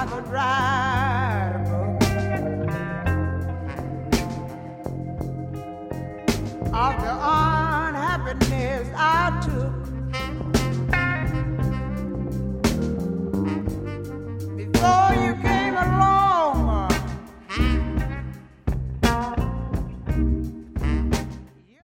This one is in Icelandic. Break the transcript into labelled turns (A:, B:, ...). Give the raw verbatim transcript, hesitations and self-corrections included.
A: I could write a book of the unhappiness I took